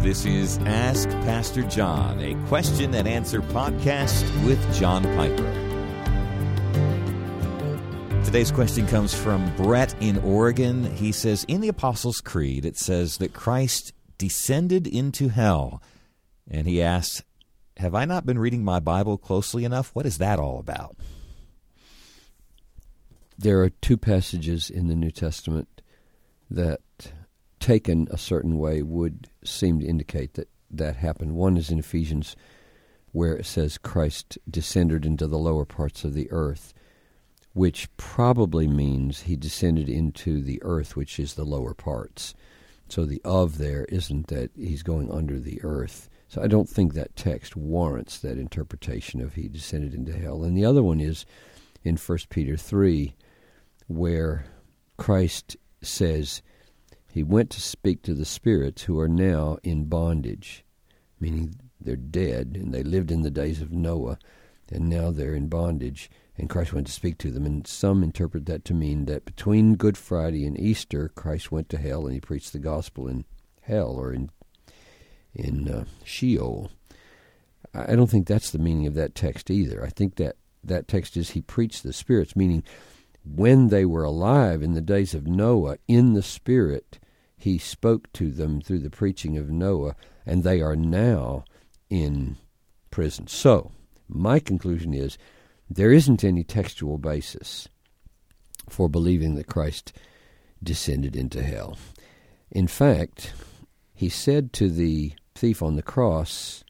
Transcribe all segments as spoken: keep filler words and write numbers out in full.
This is Ask Pastor John, a question and answer podcast with John Piper. Today's question comes from Brett in Oregon. He says, in the Apostles' Creed, it says that Christ descended into hell. And he asks, have I not been reading my Bible closely enough? What is that all about? There are two passages in the New Testament that, taken a certain way, would seem to indicate that that happened. One is in Ephesians, where it says Christ descended into the lower parts of the earth, which probably means he descended into the earth, which is the lower parts. So the of there isn't that he's going under the earth. So I don't think that text warrants that interpretation of he descended into hell. And the other one is in First Peter three, where Christ says he went to speak to the spirits who are now in bondage, meaning they're dead, and they lived in the days of Noah, and now they're in bondage, and Christ went to speak to them. And some interpret that to mean that between Good Friday and Easter, Christ went to hell and he preached the gospel in hell or in in uh, Sheol. I don't think that's the meaning of that text either. I think that that text is he preached the spirits, meaning when they were alive in the days of Noah, in the Spirit, he spoke to them through the preaching of Noah, and they are now in prison. So, my conclusion is there isn't any textual basis for believing that Christ descended into hell. In fact, he said to the thief on the cross,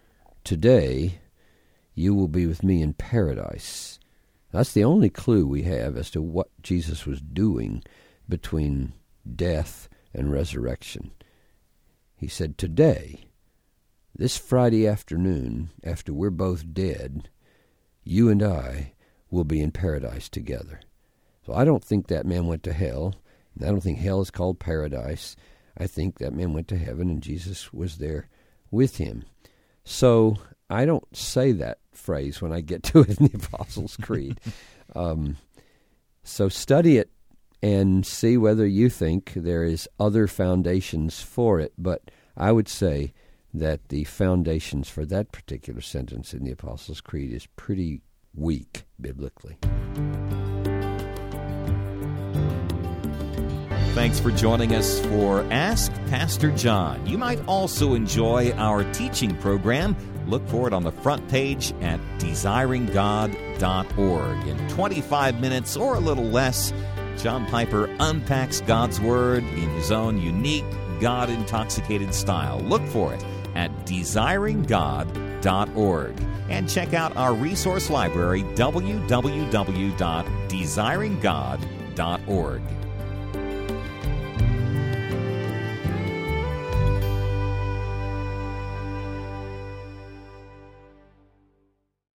today you will be with me in paradise. That's the only clue we have as to what Jesus was doing between death and resurrection. He said, today, this Friday afternoon, after we're both dead, you and I will be in paradise together. So I don't think that man went to hell. I don't think hell is called paradise. I think that man went to heaven and Jesus was there with him. So I don't say that phrase when I get to it in the Apostles' Creed. um, so study it and see whether you think there is other foundations for it. But I would say that the foundations for that particular sentence in the Apostles' Creed is pretty weak biblically. Thanks for joining us for Ask Pastor John. You might also enjoy our teaching program. Look for it on the front page at desiring god dot org. In twenty-five minutes or a little less, John Piper unpacks God's Word in his own unique, God-intoxicated style. Look for it at desiring god dot org. And check out our resource library, w w w dot desiring god dot org.